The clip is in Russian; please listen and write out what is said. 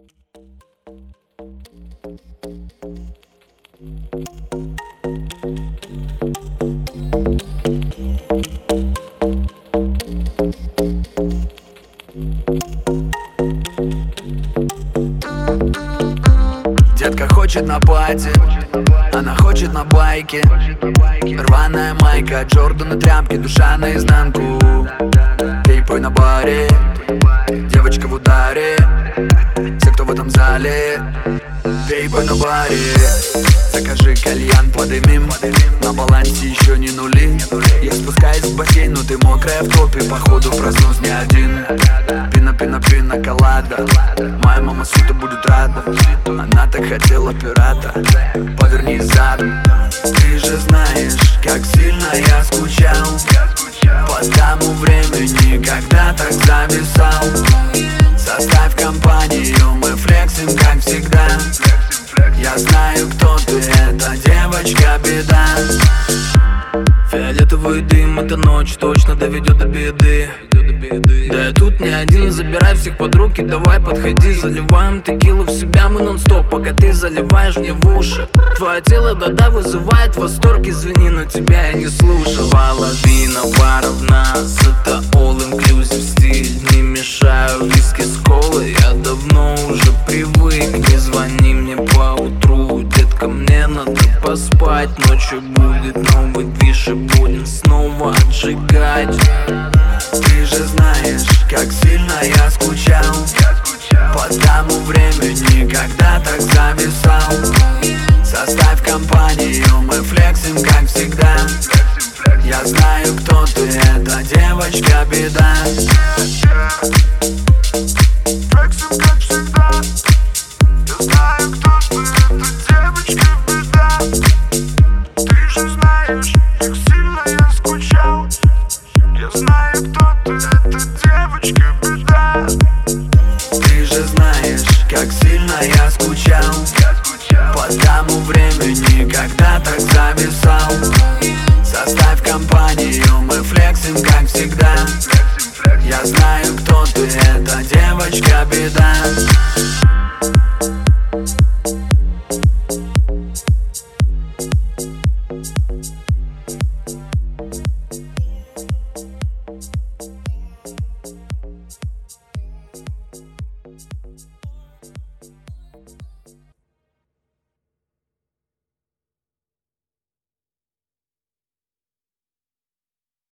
Детка хочет на пати, она хочет на байке. Рваная майка, Джордан и тряпки, душа наизнанку. Пей, пой на баре, девочка в ударе. Все, кто в этом зале, пей, пой на баре. Закажи кальян, подымим, на балансе еще не нули. Я спускаюсь в бассейн, но ты мокрая в топе, походу проснусь не один. Пина, пина, пина, колада. Моя мама сута будет рада. Она так хотела пирата. Повернись задом. Ты же знаешь, как сильно я скучал по тому времени, когда так зависал. Составь компанию, мы флексим, как всегда. Я знаю, кто ты, это девочка беда. Фиолетовый дым, эта ночь точно доведет до беды. Да я тут не один, забирай всех под руки, давай подходи. Заливаем текилу в себя, мы нон-стоп, пока ты заливаешь мне в уши. Твое тело, да-да, вызывает восторг, извини, но тебя я не слушал. Половина баров нас, это all-inclusive стиль. Не мешаю виски с колой, я давно уже привык. Не звони мне по утру, детка, мне надо поспать. Ночью будет новый движ и будем снова отжигать. Ты же знаешь, как сильно я скучал по тому времени, когда так зависал. Составь компанию, мы флексим, как всегда. Я знаю, кто ты, это девочка беда. Флексим, как всегда. Я знаю, кто ты, это девочка беда. Ты же знаешь, как сильно я скучал. Я знаю, кто ты, это девочка беда. Ты же знаешь, как сильно я скучал по тому времени, когда так зависал. Составь компанию, мы флексим, как всегда. Я знаю, кто ты, это девочка беда.